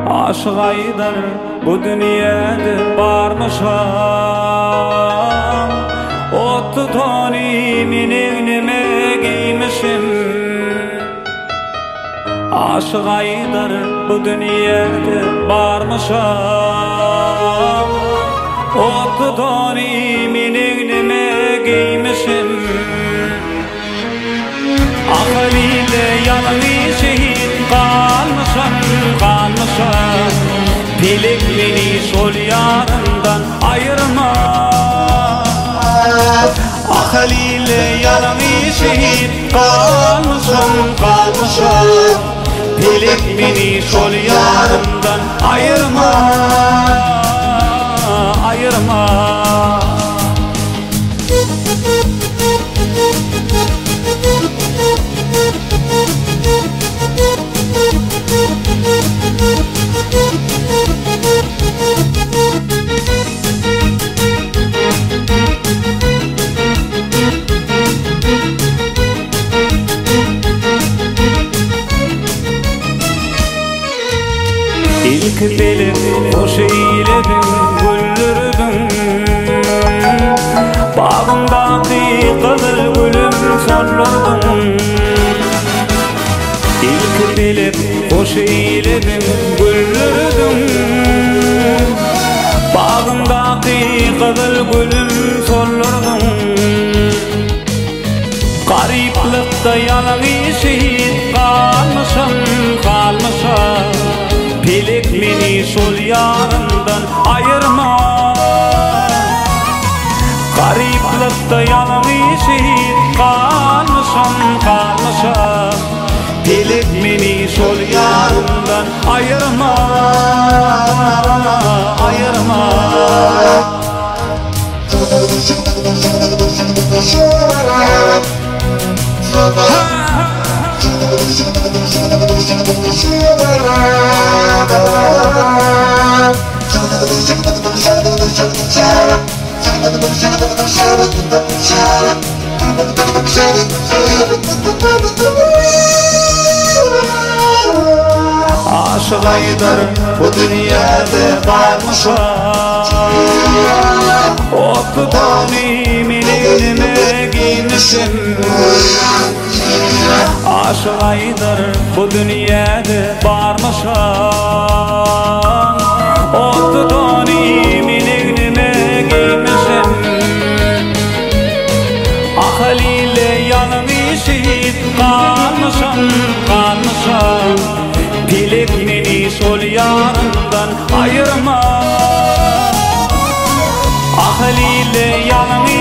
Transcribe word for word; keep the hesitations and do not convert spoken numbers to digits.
Aşık Aydar bu dünyada barmışam, ottu toni minigime giymişim. Aşık Aydar bu dünyada barmışam, ottu toni minigime giymişim. Akaliyle yanılı şehit kalmışam, kalmışam. Pelek beni sol yarından ayırma. Akaliyle yanılı şehit kalmışam, kalmışam. Pelek beni sol yarından ayırma, ayırma. İlk belip hoş eyledin güllürdün, bağımdaki kızıl gülüm solurdun. İlk belip hoş eyledin güllürdün, bağımdaki kızıl gülüm solurdun. Gariplikte yanılı şehit kalmışam, kalmışam. Pelek beni sol yarından ayırma. Gariplikte yanılı şehit kalmışam, kalmışam. Pelek beni sol yarından ayırma, ayırma. Aşık Aydar bu dünyada barmışam, ottu toni minigime giymişim. Aşık Aydar bu dünyada barmışam, ottu toni minigime giymişim. Akaliyle yanılı şehit kalmışam, kalmışam. Pelek beni sol yarından ayırma. Akaliyle yanılı